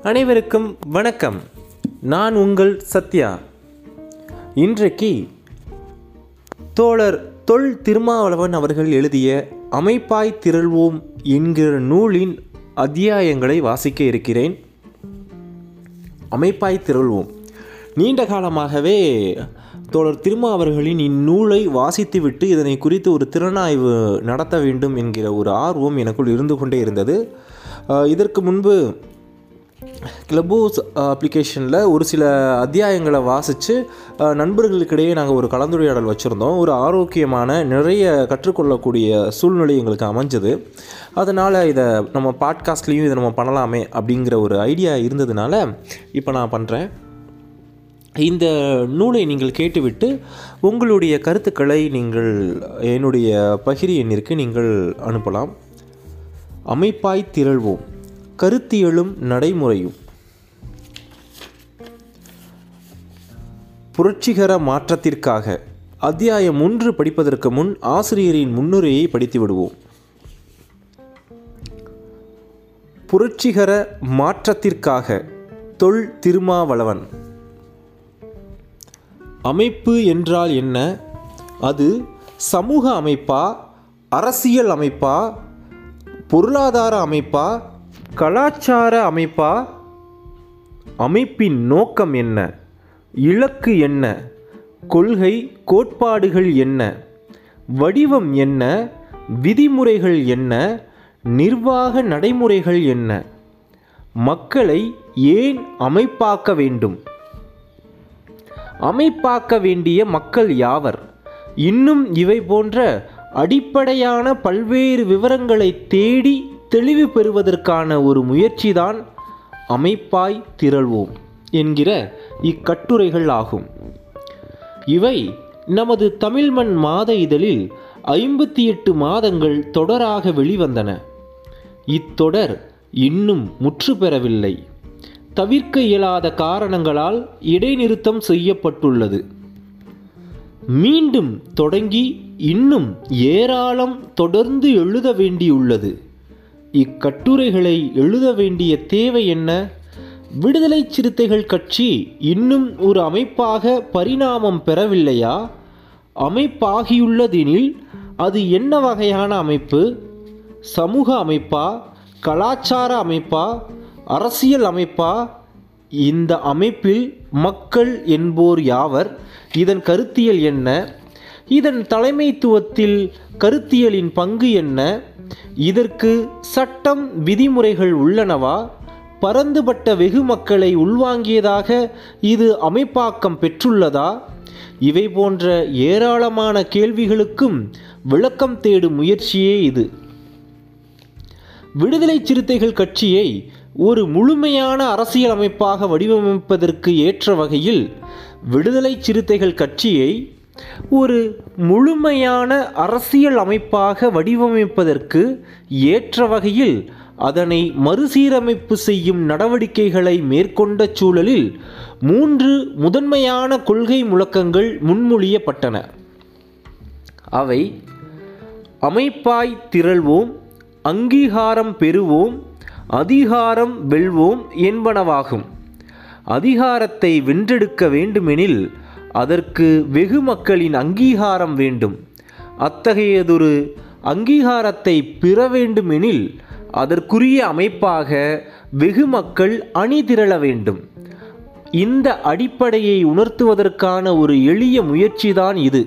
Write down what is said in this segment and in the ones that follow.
அனைவருக்கும் வணக்கம். நான் உங்கள் சத்யா. இன்றைக்கு தோழர் தொல் திருமாவளவன் அவர்கள் எழுதிய அமைப்பாய் திரள்வோம் என்கிற நூலின் அத்தியாயங்களை வாசிக்க இருக்கிறேன். அமைப்பாய் திரள்வோம். நீண்ட காலமாகவே தோழர் திருமா அவர்களின் இந்நூலை வாசித்துவிட்டு இதனை குறித்து ஒரு திறனாய்வு நடத்த வேண்டும் என்கிற ஒரு ஆர்வம் எனக்குள் இருந்து கொண்டே இருந்தது. இதற்கு முன்பு கிளப்ஹவுஸ் அப்ளிகேஷனில் ஒரு சில அத்தியாயங்களை வாசித்து நண்பர்களுக்கிடையே நாங்கள் ஒரு கலந்துரையாடல் வச்சுருந்தோம். ஒரு ஆரோக்கியமான நிறைய கற்றுக்கொள்ளக்கூடிய சூழ்நிலை எங்களுக்கு அமைஞ்சது. அதனால் இதை நம்ம பாட்காஸ்ட்லேயும் இதை நம்ம பண்ணலாமே அப்படிங்கிற ஒரு ஐடியா இருந்ததுனால இப்போ நான் பண்ணுறேன். இந்த நூலை நீங்கள் கேட்டுவிட்டு உங்களுடைய கருத்துக்களை நீங்கள் என்னுடைய பகிரி எண்ணிற்கு நீங்கள் அனுப்பலாம். அமைப்பாய் திரள்வோம், கருத்தியலும் நடைமுறையும். புரட்சிகர மாற்றத்திற்காக அத்தியாயம் 1 படிப்பதற்கு முன் ஆசிரியரின் முன்னுரையை படித்து விடுவோம். புரட்சிகர மாற்றத்திற்காக தொல் திருமாவளவன். அமைப்பு என்றால் என்ன? அது சமூக அமைப்பா, அரசியல் அமைப்பா, பொருளாதார அமைப்பா, கலாச்சார அமைப்பா? அமைப்பின் நோக்கம் என்ன? இலக்கு என்ன? கொள்கை கோட்பாடுகள் என்ன? வடிவம் என்ன? விதிமுறைகள் என்ன? நிர்வாக நடைமுறைகள் என்ன? மக்களை ஏன் அமைப்பாக்க வேண்டும்? அமைப்பாக்க வேண்டிய மக்கள் யாவர்? இன்னும் இவை போன்ற அடிப்படையான பல்வேறு விவரங்களை தேடி தெளிவு பெறுவதற்கான ஒரு முயற்சிதான் அமைப்பாய் திரள்வோம் என்கிற இக்கட்டுரைகள் ஆகும். இவை நமது தமிழ்மண் மாத இதழில் 58 மாதங்கள் தொடராக வெளிவந்தன. இத்தொடர் இன்னும் முற்று பெறவில்லை. தவிர்க்க இயலாத காரணங்களால் இடைநிறுத்தம் செய்யப்பட்டுள்ளது. மீண்டும் தொடங்கி இன்னும் ஏராளம் தொடர்ந்து எழுத வேண்டியுள்ளது. இக்கட்டுரைகளை எழுத வேண்டிய தேவை என்ன? விடுதலை சிறுத்தைகள் கட்சி இன்னும் ஒரு அமைப்பாக பரிணாமம் பெறவில்லையா? அமைப்பாகியுள்ளதெனில் அது என்ன வகையான அமைப்பு? சமூக அமைப்பா, கலாச்சார அமைப்பா, அரசியல் அமைப்பா? இந்த அமைப்பில் மக்கள் என்போர் யாவர்? இதன் கருத்தியல் என்ன? இதன் தலைமைத்துவத்தில் கருத்தியலின் பங்கு என்ன? இதற்கு சட்டம் விதிமுறைகள் உள்ளனவா? பரந்துபட்ட வெகு மக்களை உள்வாங்கியதாக இது அமைப்பாக்கம் பெற்றுள்ளதா? இவை போன்ற ஏராளமான கேள்விகளுக்கும் விளக்கம் தேடும் முயற்சியே இது. விடுதலை சிறுத்தைகள் கட்சியை ஒரு முழுமையான அரசியல் அமைப்பாக வடிவமைப்பதற்கு ஏற்ற வகையில் விடுதலை சிறுத்தைகள் கட்சியை ஒரு முழுமையான அரசியல் அமைப்பாக வடிவமைப்பதற்கு ஏற்ற வகையில் அதனை மறுசீரமைப்பு செய்யும் நடவடிக்கைகளை மேற்கொண்ட சூழலில் 3 முதன்மையான கொள்கை முழக்கங்கள் முன்மொழியப்பட்டன. அவை அமைப்பாய் திரள்வோம், அங்கீகாரம் பெறுவோம், அதிகாரம் வெல்வோம் என்பனவாகும். அதிகாரத்தை வென்றெடுக்க வேண்டுமெனில் அதற்கு வெகு மக்களின் அங்கீகாரம் வேண்டும். அத்தகையதொரு அங்கீகாரத்தை பெற வேண்டுமெனில் அதற்குரிய அமைப்பாக வெகு மக்கள் அணி திரள வேண்டும். இந்த அடிப்படையை உணர்த்துவதற்கான ஒரு எளிய முயற்சிதான் இது.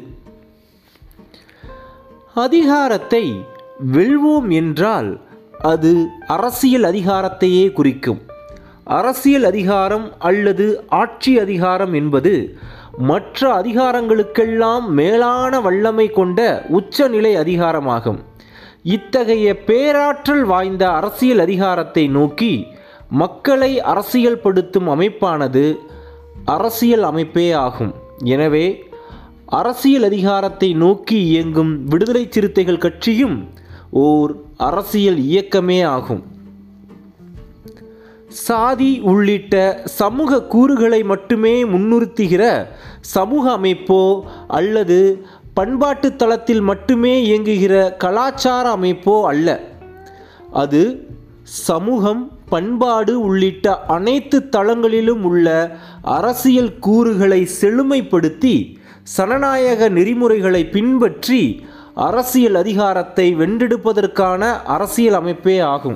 அதிகாரத்தை வெல்வோம் என்றால் அது அரசியல் அதிகாரத்தையே குறிக்கும். அரசியல் அதிகாரம் அல்லது ஆட்சி அதிகாரம் என்பது மற்ற அதிகாரங்களுக்கெல்லாம் மேலான வல்லமை கொண்ட உச்சநிலை அதிகாரமாகும். இத்தகைய பேராற்றல் வாய்ந்த அரசியல் அதிகாரத்தை நோக்கி மக்களை அரசியல்படுத்தும் அமைப்பானது அரசியல் அமைப்பே ஆகும். எனவே அரசியல் அதிகாரத்தை நோக்கி இயங்கும் விடுதலை சிறுத்தைகள் கட்சியும் ஓர் அரசியல் இயக்கமே ஆகும். சாதி உள்ளிட்ட சமூக கூறுகளை மட்டுமே முன்னிறுத்துகிற சமூக அமைப்போ அல்லது பண்பாட்டு தளத்தில் மட்டுமே இயங்குகிற கலாச்சார அமைப்போ அல்ல. அது சமூகம், பண்பாடு உள்ளிட்ட அனைத்து தளங்களிலும் உள்ள அரசியல் கூறுகளை செழுமைப்படுத்தி சனநாயக நெறிமுறைகளை பின்பற்றி அரசியல் அதிகாரத்தை வென்றெடுப்பதற்கான அரசியல் அமைப்பே ஆகும்.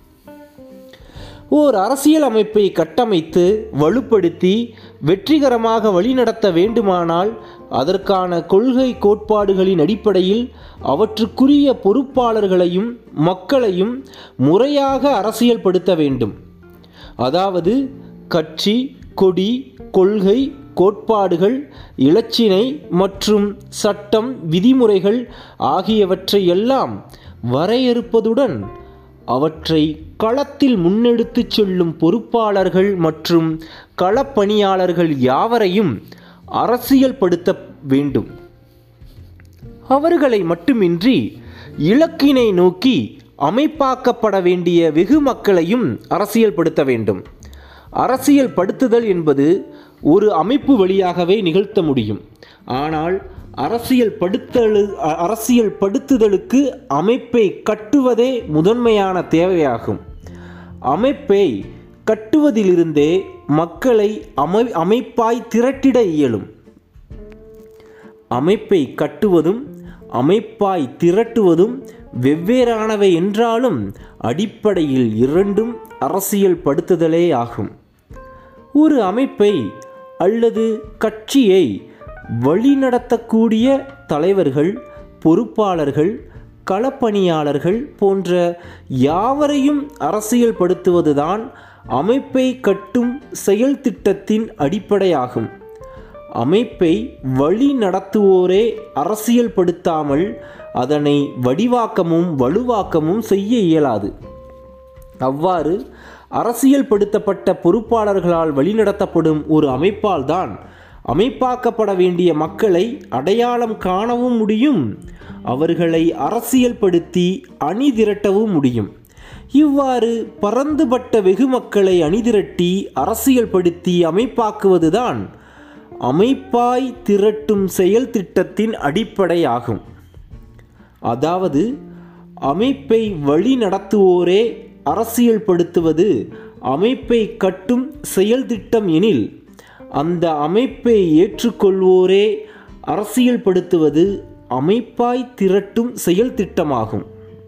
ஓர் அரசியல் அமைப்பை கட்டமைத்து வலுப்படுத்தி வெற்றிகரமாக வழிநடத்த வேண்டுமானால் அதற்கான கொள்கை கோட்பாடுகளின் அடிப்படையில் அவற்றுக்குரிய பொறுப்பாளர்களையும் மக்களையும் முறையாக அரசியல்படுத்த வேண்டும். அதாவது கட்சி, கொடி, கொள்கை, கோட்பாடுகள், இலச்சினை மற்றும் சட்டம், விதிமுறைகள் ஆகியவற்றை எல்லாம் வரையறுப்பதுடன் அவற்றை களத்தில் முன்னெடுத்துச் செல்லும் பொறுப்பாளர்கள் மற்றும் களப்பணியாளர்கள் யாவரையும் அரசியல்படுத்த வேண்டும். அவர்களை மட்டுமின்றி இலக்கினை நோக்கி அமைப்பாக்கப்பட வேண்டிய வெகு மக்களையும் அரசியல்படுத்த வேண்டும். அரசியல்படுத்துதல் என்பது ஒரு அமைப்பு வழியாகவே நிகழ்த்த முடியும். ஆனால் அரசியல்படுத்துதலுக்கு அமைப்பை கட்டுவதே முதன்மையான தேவையாகும். அமைப்பை கட்டுவதிலிருந்தே மக்களை அமைப்பாய் திரட்டிட இயலும். அமைப்பை கட்டுவதும் அமைப்பாய் திரட்டுவதும் வெவ்வேறானவை என்றாலும் அடிப்படையில் இரண்டும் அரசியல்படுத்துதலே ஆகும். ஒரு அமைப்பை அல்லது கட்சியை வழிநடத்தக்கூடிய தலைவர்கள், பொறுப்பாளர்கள், களப்பணியாளர்கள் போன்ற யாவரையும் அரசியல்படுத்துவதுதான் அமைப்பை கட்டும் செயல் திட்டத்தின் அடிப்படையாகும். அமைப்பை வழி நடத்துவோரே அரசியல்படுத்தாமல் அதனை வடிவாக்கமும் வலுவாக்கமும் செய்ய இயலாது. அவ்வாறு அரசியல்படுத்தப்பட்ட பொறுப்பாளர்களால் வழிநடத்தப்படும் ஒரு அமைப்பால் தான் அமைப்பாக்கப்பட வேண்டிய மக்களை அடையாளம் காணவும் முடியும், அவர்களை அரசியல்படுத்தி அணி திரட்டவும் முடியும். இவ்வாறு பரந்துபட்ட வெகு மக்களை அணிதிரட்டி அரசியல்படுத்தி அமைப்பாக்குவதுதான் அமைப்பாய் திரட்டும் செயல் திட்டத்தின் அடிப்படையாகும். அதாவது அமைப்பை வழி நடத்துவோரே அரசியல்படுத்துவது அமைப்பை கட்டும் செயல் திட்டம் எனில், அந்த அமைப்பை ஏற்றுக்கொள்வோரே அரசியல்படுத்துவது அமைப்பாய் திரட்டும் செயல் திட்டமாகும்.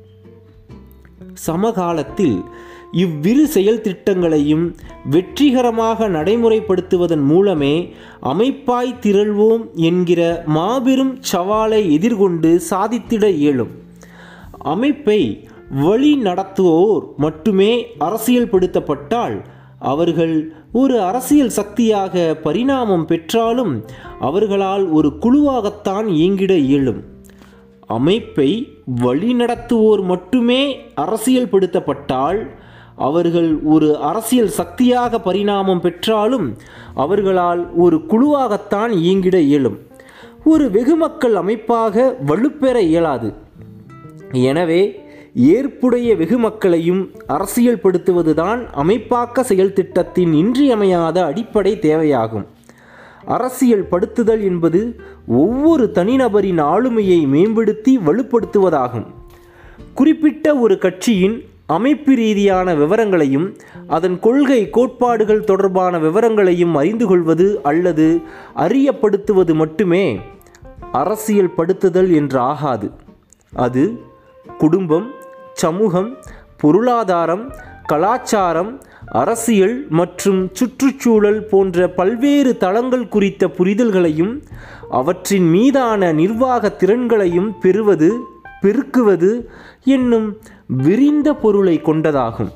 சமகாலத்தில் இவ்விரு செயல் திட்டங்களையும் வெற்றிகரமாக நடைமுறைப்படுத்துவதன் மூலமே அமைப்பாய் திரள்வோம் என்கிற மாபெரும் சவாலை எதிர்கொண்டு சாதித்திட இயலும். அமைப்பை வழி நடத்துவோர் மட்டுமே அரசியல்படுத்தப்பட்டால் அவர்கள் ஒரு அரசியல் சக்தியாக பரிணாமம் பெற்றாலும் அவர்களால் ஒரு குழுவாகத்தான் இயங்கிட இயலும். அமைப்பை வழிநடத்துவோர் மட்டுமே அரசியல்படுத்தப்பட்டால் அவர்கள் ஒரு அரசியல் சக்தியாக பரிணாமம் பெற்றாலும் அவர்களால் ஒரு குழுவாகத்தான் இயங்கிட இயலும். ஒரு வெகுமக்கள் அமைப்பாக வலுப்பெற இயலாது. எனவே ஏற்புடைய வெகு மக்களையும் அரசியல்படுத்துவதுதான் அமைப்பாக்க செயல் திட்டத்தின் இன்றியமையாத அடிப்படை தேவையாகும். அரசியல்படுத்துதல் என்பது ஒவ்வொரு தனிநபரின் ஆளுமையை மேம்படுத்தி வலுப்படுத்துவதாகும். குறிப்பிட்ட ஒரு கட்சியின் அமைப்பு ரீதியான விவரங்களையும் அதன் கொள்கை கோட்பாடுகள் தொடர்பான விவரங்களையும் அறிந்து கொள்வது அல்லது அறியப்படுத்துவது மட்டுமே அரசியல்படுத்துதல் என்று ஆகாது. அது குடும்பம், சமூகம், பொருளாதாரம், கலாச்சாரம், அரசியல் மற்றும் சுற்றுச்சூழல் போன்ற பல்வேறு தளங்கள் குறித்த புரிதல்களையும் அவற்றின் மீதான நிர்வாக திறன்களையும் பெருக்குவது என்னும் விரிந்த பொருளை கொண்டதாகும்.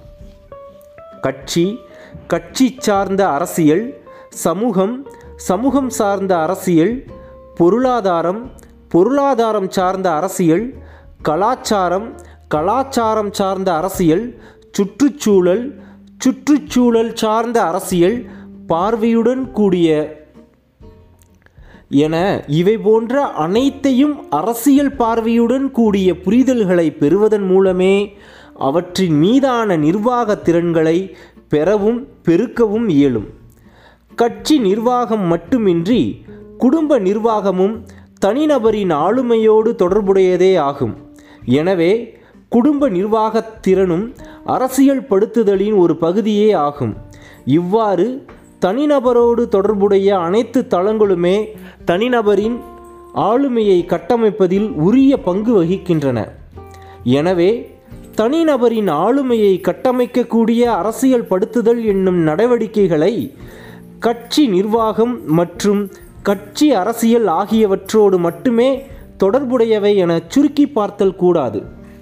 கட்சி சார்ந்த அரசியல், சமூகம் சார்ந்த அரசியல், பொருளாதாரம் சார்ந்த அரசியல், கலாச்சாரம் சார்ந்த அரசியல், சுற்றுச்சூழல் சார்ந்த அரசியல், பார்வையுடன் கூடிய என இவை போன்ற அனைத்தையும் அரசியல் பார்வையுடன் கூடிய புரிதல்களை பெறுவதன் மூலமே அவற்றின் மீதான நிர்வாக திறன்களை பெறவும் பெருக்கவும் இயலும். கட்சி நிர்வாகம் மட்டுமின்றி குடும்ப நிர்வாகமும் தனிநபரின் ஆளுமையோடு தொடர்புடையதே ஆகும். எனவே குடும்ப நிர்வாகத் திறனும் அரசியல் படுத்துதலின் ஒரு பகுதியே ஆகும். இவ்வாறு தனிநபரோடு தொடர்புடைய அனைத்து தளங்களுமே தனிநபரின் ஆளுமையை கட்டமைப்பதில் உரிய பங்கு வகிக்கின்றன. எனவே தனிநபரின் ஆளுமையை கட்டமைக்கக்கூடிய அரசியல் படுத்துதல் என்னும் நடவடிக்கைகளை கட்சி நிர்வாகம் மற்றும் கட்சி அரசியல் ஆகியவற்றோடு மட்டுமே தொடர்புடையவை என சுருக்கி பார்த்தல் கூடாது.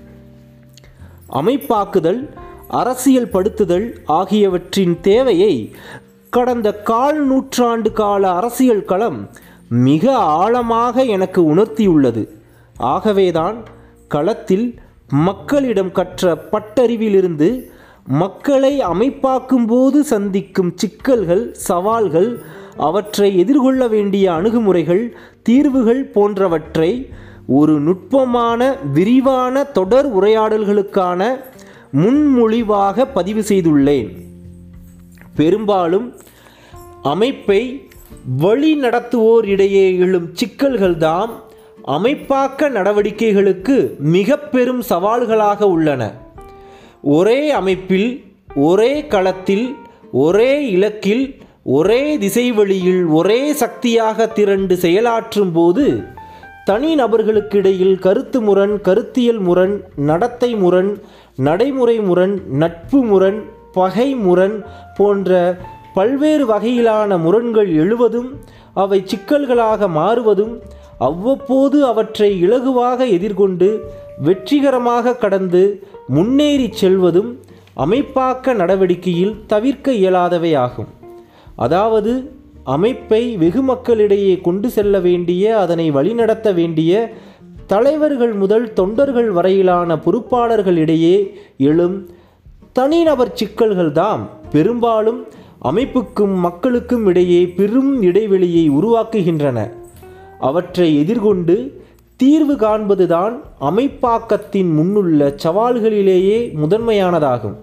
அமைப்பாக்குதல், அரசியல் படுத்துதல் ஆகியவற்றின் தேவையை கடந்த கால் நூற்றாண்டு கால அரசியல் களம் மிக ஆழமாக எனக்கு உணர்த்தியுள்ளது. ஆகவேதான் களத்தில் மக்களிடம் கற்ற பட்டறிவிலிருந்து மக்களை அமைப்பாக்கும் போது சந்திக்கும் சிக்கல்கள், சவால்கள், அவற்றை எதிர்கொள்ள வேண்டிய அணுகுமுறைகள், தீர்வுகள் போன்றவற்றை ஒரு நுட்பமான விரிவான தொடர் உரையாடல்களுக்கான முன்மொழிவாக பதிவு செய்துள்ளேன். பெரும்பாலும் அமைப்பை வழி நடத்துவோர் இடையே எழும் சிக்கல்கள்தாம் அமைப்பாக்க நடவடிக்கைகளுக்கு மிக பெரும் சவால்களாக உள்ளன. ஒரே அமைப்பில், ஒரே களத்தில், ஒரே இலக்கில், ஒரே திசைவெளியில் ஒரே சக்தியாக திரண்டு செயலாற்றும் போது தனிநபர்களுக்கிடையில் கருத்து முரண், கருத்தியல் முரண், நடத்தை முரண், நடைமுறை முரண், நட்பு முரண், பகை முரண் போன்ற பல்வேறு வகையிலான முரண்கள் எழுவதும் அவை சிக்கல்களாக மாறுவதும் அவ்வப்போது அவற்றை இலகுவாக எதிர்கொண்டு வெற்றிகரமாக கடந்து முன்னேறி செல்வதும் அமைப்பாக்க நடவடிக்கையில் தவிர்க்க இயலாதவையாகும். அதாவது அமைப்பை வெகு மக்களிடையே கொண்டு செல்ல வேண்டிய, அதனை வழிநடத்த வேண்டிய தலைவர்கள் முதல் தொண்டர்கள் வரையிலான பொறுப்பாளர்களிடையே எழும் தனிநபர் சிக்கல்கள்தாம் பெரும்பாலும் அமைப்புக்கும் மக்களுக்கும் இடையே பெரும் இடைவெளியை உருவாக்குகின்றன. அவற்றை எதிர்கொண்டு தீர்வு காண்பதுதான் அமைப்பாக்கத்தின் முன்னுள்ள சவால்களிலேயே முதன்மையானதாகும்.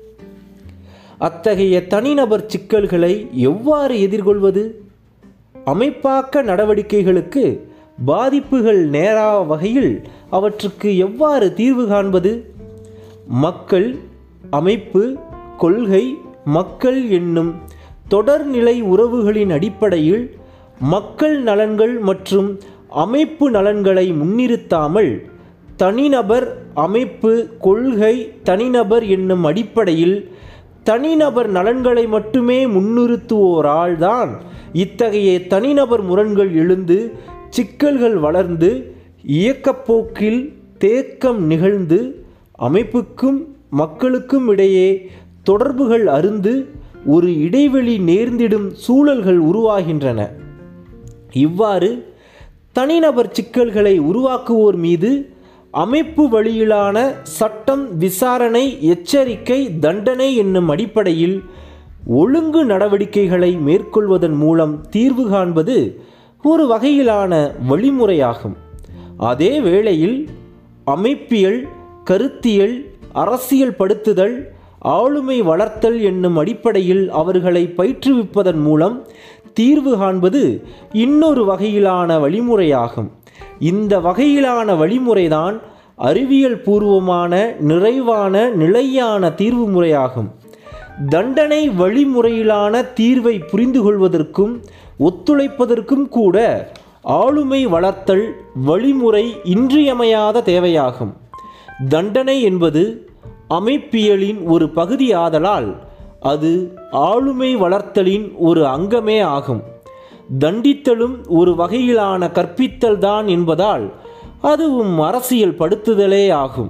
அத்தகைய தனிநபர் சிக்கல்களை எவ்வாறு எதிர்கொள்வது? அமைப்பாக்க நடவடிக்கைகளுக்கு பாதிப்புகள் நேரா வகையில் அவற்றுக்கு எவ்வாறு தீர்வு காண்பது? மக்கள், அமைப்பு, கொள்கை, மக்கள் என்னும் தொடர்நிலை உறவுகளின் அடிப்படையில் மக்கள் நலன்கள் மற்றும் அமைப்பு நலன்களை முன்னிறுத்தாமல் தனிநபர், அமைப்பு, கொள்கை, தனிநபர் என்னும் அடிப்படையில் தனிநபர் நலன்களை மட்டுமே முன்னிறுத்துவோரால் தான் இத்தகைய தனிநபர் முரண்கள் எழுந்து சிக்கல்கள் வளர்ந்து இயக்கப்போக்கில் தேக்கம் நிகழ்ந்து அமைப்புக்கும் மக்களுக்கும் இடையே தொடர்புகள் அருந்து ஒரு இடைவெளி நேர்ந்திடும் சூழல்கள் உருவாகின்றன. இவ்வாறு தனிநபர் சிக்கல்களை உருவாக்குவோர் மீது அமைப்பு வழியிலான சட்டம், விசாரணை, எச்சரிக்கை, தண்டனை என்னும் அடிப்படையில் ஒழுங்கு நடவடிக்கைகளை மேற்கொள்வதன் மூலம் தீர்வு காண்பது ஒரு வகையிலான வழிமுறையாகும். அதே வேளையில் அமைப்பியல், கருத்தியல், அரசியல் படுத்துதல், ஆளுமை வளர்த்தல் என்னும் அடிப்படையில் அவர்களை பயிற்றுவிப்பதன் மூலம் தீர்வு காண்பது இன்னொரு வகையிலான வழிமுறையாகும். இந்த வகையிலான வழிமுறைதான் அறிவியல் பூர்வமான, நிறைவான, நிலையான தீர்வு முறையாகும். தண்டனை வழிமுறையிலான தீர்வை புரிந்து கொள்வதற்கும் ஒத்துழைப்பதற்கும் கூட ஆளுமை வளர்த்தல் வழிமுறை இன்றியமையாத தேவையாகும். தண்டனை என்பது அமைப்பியலின் ஒரு பகுதியாதலால் அது ஆளுமை வளர்த்தலின் ஒரு அங்கமே ஆகும். தண்டித்தலும் ஒரு வகையிலான கற்பித்தல் தான் என்பதால் அதுவும் அரசியல் படுத்துதலே ஆகும்.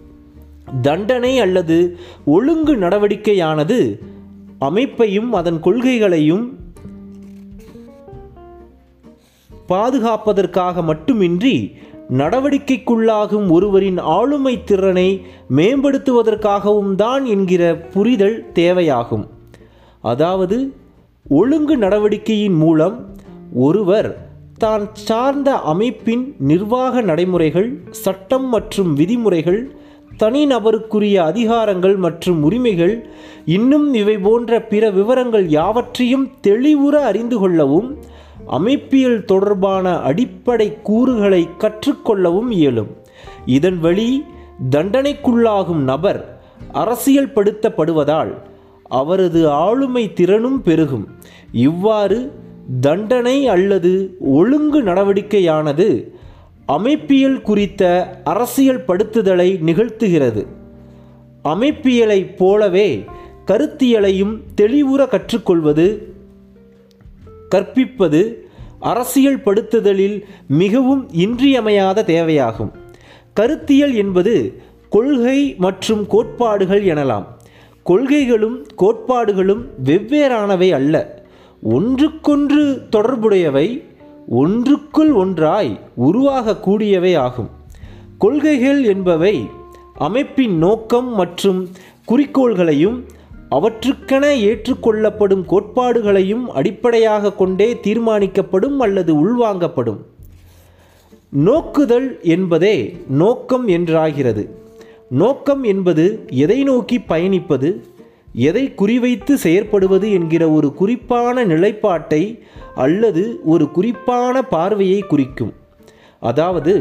தண்டனை அல்லது ஒழுங்கு நடவடிக்கையானது அமைப்பையும் அதன் கொள்கைகளையும் பாதுகாப்பதற்காக மட்டுமின்றி நடவடிக்கைக்குள்ளாகும் ஒருவரின் ஆளுமை திறனை மேம்படுத்துவதற்காகவும் தான் என்கிற புரிதல் தேவையாகும். அதாவது ஒழுங்கு நடவடிக்கையின் மூலம் ஒருவர் தான் சார்ந்த அமைப்பின் நிர்வாக நடைமுறைகள், சட்டம் மற்றும் விதிமுறைகள், தனிநபருக்குரிய அதிகாரங்கள் மற்றும் உரிமைகள், இன்னும் இவை போன்ற பிற விவரங்கள் யாவற்றையும் தெளிவுற அறிந்து கொள்ளவும் அமைப்பியல் தொடர்பான அடிப்படை கூறுகளை கற்றுக்கொள்ளவும் இயலும். இதன் வழி தண்டனைக்குள்ளாகும் நபர் அரசியல்படுத்தப்படுவதால் அவரது ஆளுமை திறனும் பெருகும். இவ்வாறு தண்டனை அல்லது ஒழுங்கு நடவடிக்கையானது அமைப்பியல் குறித்த அரசியல்படுத்துதலை நிகழ்த்துகிறது. அமைப்பியலைப் போலவே கருத்தியலையும் தெளிவுற கற்றுக்கொள்வது, கற்பிப்பது அரசியல்படுத்துதலில் மிகவும் இன்றியமையாத தேவையாகும். கருத்தியல் என்பது கொள்கை மற்றும் கோட்பாடுகள் எனலாம். கொள்கைகளும் கோட்பாடுகளும் வெவ்வேறானவை அல்ல, ஒன்றுக்கொன்று தொடர்புடையவை, ஒன்றுக்குள் ஒன்றாய் உருவாகக்கூடியவை ஆகும். கொள்கைகள் என்பவை அமைப்பின் நோக்கம் மற்றும் குறிக்கோள்களையும் அவற்றுக்கென ஏற்றுக்கொள்ளப்படும் கோட்பாடுகளையும் அடிப்படையாக கொண்டே தீர்மானிக்கப்படும் அல்லது உள்வாங்கப்படும். நோக்குதல் என்பதே நோக்கம் என்றாகிறது. நோக்கம் என்பது எதை நோக்கி பயணிப்பது, எதை குறிவைத்து செயற்படுவது என்கிற ஒரு குறிப்பான நிலைப்பாட்டை அல்லது ஒரு குறிப்பான பார்வையை குறிக்கும். அதாவது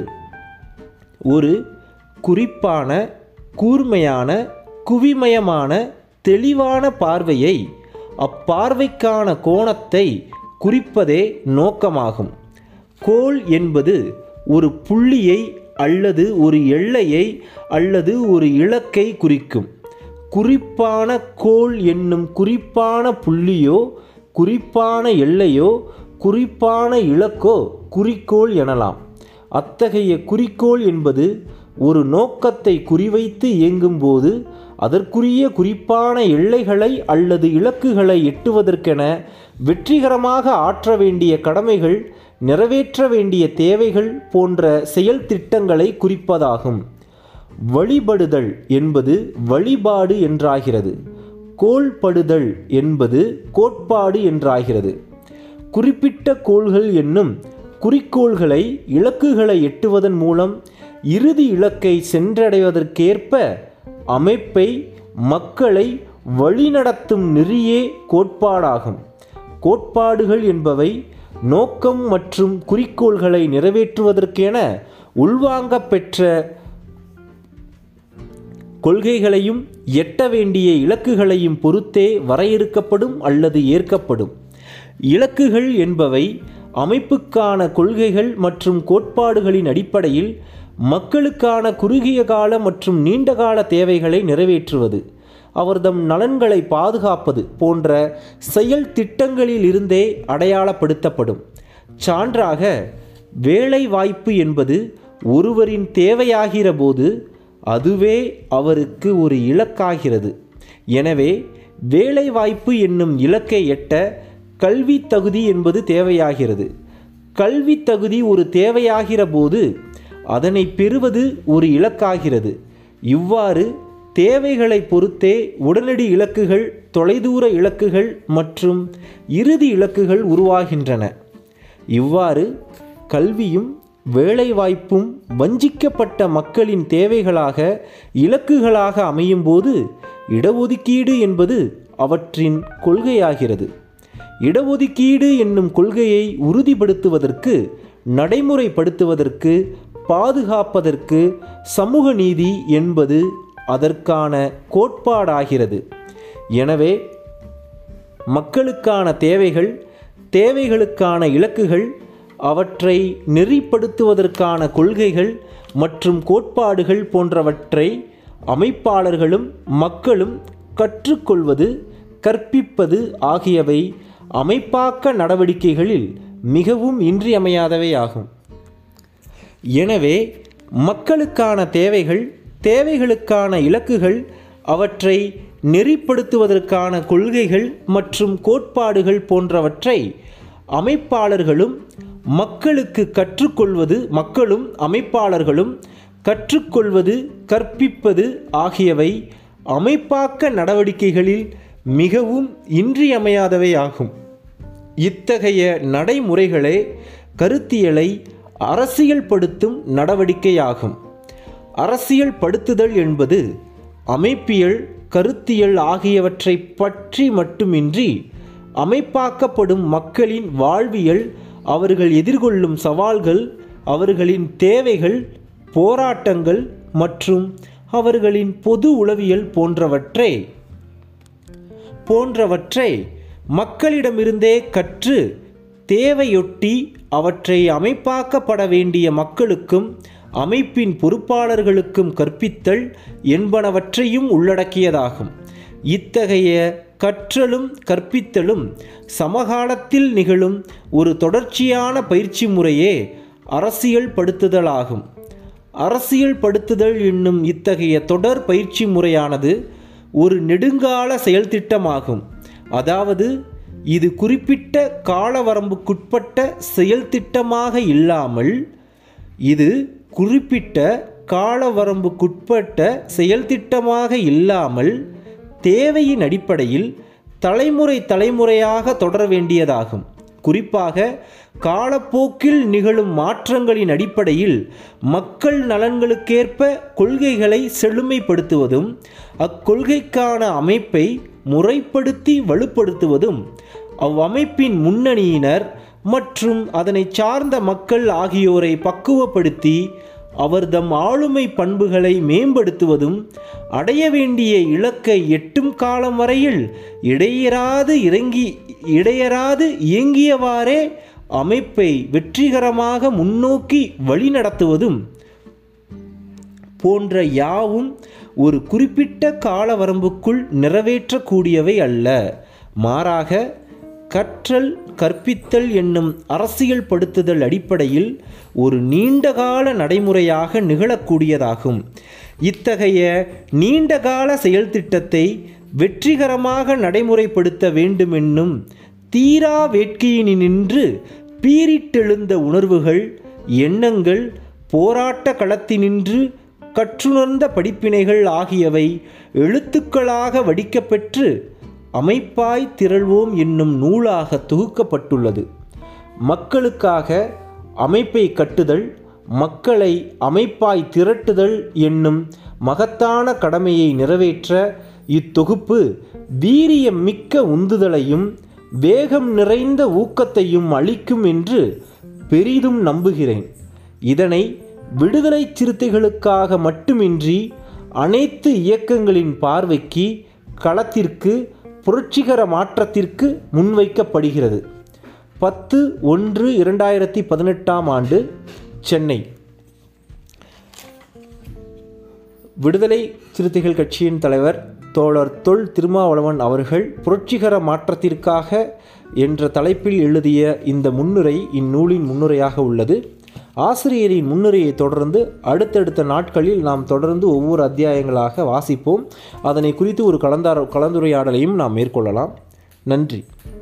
ஒரு குறிப்பான, கூர்மையான, குவிமயமான, தெளிவான பார்வையை, அப்பார்வைக்கான கோணத்தை குறிப்பதே நோக்கமாகும். கோல் என்பது ஒரு புள்ளியை அல்லது ஒரு எல்லையை அல்லது ஒரு இலக்கை குறிக்கும். குறிப்பான கோல் என்னும் குறிப்பான புள்ளியோ குறிப்பான எல்லையோ குறிப்பான இலக்கோ குறிக்கோள் எனலாம். அத்தகைய குறிக்கோள் என்பது ஒரு நோக்கத்தை குறிவைத்து இயங்கும்போது அதற்குரிய குறிப்பான எல்லைகளை அல்லது இலக்குகளை எட்டுவதற்கென வெற்றிகரமாக ஆற்ற வேண்டிய கடமைகள், நிறைவேற்ற வேண்டிய தேவைகள் போன்ற செயல் திட்டங்களை குறிப்பதாகும். வழிபடுதல் என்பது வழிபாடு என்றாகிறது. கோள்படுதல் என்பது கோட்பாடு என்றாகிறது. குறிப்பிட்ட கோள்கள் என்னும் குறிக்கோள்களை, இலக்குகளை எட்டுவதன் மூலம் இறுதி இலக்கை சென்றடைவதற்கேற்ப அமைப்பை, மக்களை வழிநடத்தும் நெறியே கோட்பாடாகும். கோட்பாடுகள் என்பவை நோக்கம் மற்றும் குறிக்கோள்களை நிறைவேற்றுவதற்கென உள்வாங்கப்பெற்ற கொள்கைகளையும் எட்ட வேண்டிய இலக்குகளையும் பொறுத்தே வரையறுக்கப்படும் அல்லது ஏற்கப்படும். இலக்குகள் என்பவை அமைப்புக்கான கொள்கைகள் மற்றும் கோட்பாடுகளின் அடிப்படையில் மக்களுக்கான குறுகிய கால மற்றும் நீண்டகால தேவைகளை நிறைவேற்றுவது, அவர்தம் நலன்களை பாதுகாப்பது போன்ற செயல் திட்டங்களில் இருந்தே அடையாளப்படுத்தப்படும். சான்றாக, வேலை வாய்ப்பு என்பது ஒருவரின் தேவையாகிற போது அதுவே அவருக்கு ஒரு இலக்காகிறது. எனவே வேலை வாய்ப்பு என்னும் இலக்கை எட்ட கல்வி தகுதி என்பது தேவையாகிறது. கல்வி தகுதி ஒரு தேவையாகிற போது அதனை பெறுவது ஒரு இலக்காகிறது. இவ்வாறு தேவைகளை பொறுத்தே உடனடி இலக்குகள், தொலைதூர இலக்குகள் மற்றும் இறுதி இலக்குகள் உருவாகின்றன. இவ்வாறு கல்வியும் வேலைவாய்ப்பும் வஞ்சிக்கப்பட்ட மக்களின் தேவைகளாக, இலக்குகளாக அமையும்போது இடஒதுக்கீடு என்பது அவற்றின் கொள்கையாகிறது. இடஒதுக்கீடு என்னும் கொள்கையை உறுதிப்படுத்துவதற்கு, நடைமுறைப்படுத்துவதற்கு, பாதுகாப்பதற்கு சமூக நீதி என்பது அதற்கான கோட்பாடாகிறது. எனவே மக்களுக்கான தேவைகள், தேவைகளுக்கான இலக்குகள், அவற்றை நெறிப்படுத்துவதற்கான கொள்கைகள் மற்றும் கோட்பாடுகள் போன்றவற்றை அமைப்பாளர்களும் மக்களும் கற்றுக்கொள்வது, கற்பிப்பது ஆகியவை அமைப்பாக்க நடவடிக்கைகளில் மிகவும் இன்றியமையாதவை ஆகும். எனவே மக்களுக்கான தேவைகள், தேவைகளுக்கான இலக்குகள், அவற்றை நெறிப்படுத்துவதற்கான கொள்கைகள் மற்றும் கோட்பாடுகள் போன்றவற்றை அமைப்பாளர்களும் மக்களுக்கு கற்றுக்கொள்வது, மக்களும் அமைப்பாளர்களும் கற்றுக்கொள்வது, கற்பிப்பது ஆகியவை அமைப்பாக்க நடவடிக்கைகளில் மிகவும் இன்றியமையாதவை ஆகும். இத்தகைய நடைமுறைகளே கருத்தியலை அரசியல்படுத்தும் நடவடிக்கையாகும். அரசியல்படுத்துதல் என்பது அமைப்பியல், கருத்தியல் ஆகியவற்றை பற்றி மட்டுமின்றி அமைப்பாக்கப்படும் மக்களின் வாழ்வியல், அவர்கள் எதிர்கொள்ளும் சவால்கள், அவர்களின் தேவைகள், போராட்டங்கள் மற்றும் அவர்களின் பொது உளவியல் போன்றவற்றை மக்களிடமிருந்தே கற்று தேவையொட்டி அவற்றை அமைப்பாக்கப்பட வேண்டிய மக்களுக்கும் அமைப்பின் பொறுப்பாளர்களுக்கும் கற்பித்தல் என்பனவற்றையும் உள்ளடக்கியதாகும். இத்தகைய கற்றலும் கற்பித்தலும் சமகாலத்தில் நிகழும் ஒரு தொடர்ச்சியான பயிற்சி முறையே அரசியல் படுத்துதலாகும். அரசியல் படுத்துதல் என்னும் இத்தகைய தொடர் பயிற்சி முறையானது ஒரு நெடுங்கால செயல்திட்டமாகும். அதாவது இது குறிப்பிட்ட காலவரம்புக்குட்பட்ட செயல்திட்டமாக இல்லாமல் தேவையின் அடிப்படையில் தலைமுறையாக தொடர வேண்டியதாகும். குறிப்பாக காலப்போக்கில் நிகழும் மாற்றங்களின் அடிப்படையில் மக்கள் நலன்களுக்கேற்ப கொள்கைகளை செழுமைப்படுத்துவதும் அக்கொள்கைக்கான அமைப்பை முறைப்படுத்தி வலுப்படுத்துவதும் அவ்வமைப்பின் முன்னணியினர் மற்றும் அதனை சார்ந்த மக்கள் ஆகியோரை பக்குவப்படுத்தி அவர்தம் ஆளுமை பண்புகளை மேம்படுத்துவதும் அடைய வேண்டிய இலக்கை எட்டும் காலம் வரையில் இடையராது இயங்கியவாறே அமைப்பை வெற்றிகரமாக முன்னோக்கி வழிநடத்துவதும் போன்ற யாவும் ஒரு குறிப்பிட்ட கால வரம்புக்குள் நிறைவேற்றக்கூடியவை அல்ல. மாறாக கற்றல் கற்பித்தல் என்னும் அரசியல் படுத்துதல் அடிப்படையில் ஒரு நீண்டகால நடைமுறையாக நிகழக்கூடியதாகும். இத்தகைய நீண்டகால செயல்திட்டத்தை வெற்றிகரமாக நடைமுறைப்படுத்த வேண்டுமென்னும் தீரா வேட்கையினின்று பீரிட்டெழுந்த உணர்வுகள், எண்ணங்கள், போராட்ட களத்தினின்று கற்றுணர்ந்த படிப்பினைகள் ஆகியவை எழுத்துக்களாக வடிக்கப்பெற்று அமைப்பாய் திரள்வோம் என்னும் நூலாக தொகுக்கப்பட்டுள்ளது. மக்களுக்காக அமைப்பை கட்டுதல், மக்களை அமைப்பாய் திரட்டுதல் என்னும் மகத்தான கடமையை நிறைவேற்ற இத்தொகுப்பு வீரியம் மிக்க உந்துதலையும் வேகம் நிறைந்த ஊக்கத்தையும் அளிக்கும் என்று பெரிதும் நம்புகிறேன். இதனை விடுதலை சிறுத்தைகளுக்காக மட்டுமின்றி அனைத்து இயக்கங்களின் பார்வைக்கு, களத்திற்கு, புரட்சிகர மாற்றத்திற்கு முன்வைக்கப்படுகிறது. 10/1/2018 சென்னை. விடுதலை சிறுத்தைகள் கட்சியின் தலைவர் தோழர் தொல் திருமாவளவன் அவர்கள் புரட்சிகர மாற்றத்திற்காக என்ற தலைப்பில் எழுதிய இந்த முன்னுரை இந்நூலின் முன்னுரையாக உள்ளது. ஆசிரியரின் முன்னுரையை தொடர்ந்து அடுத்தடுத்த நாட்களில் நாம் தொடர்ந்து ஒவ்வொரு அத்தியாயங்களாக வாசிப்போம். அதனை குறித்து ஒரு கலந்துரையாடலையும் நாம் மேற்கொள்ளலாம். நன்றி.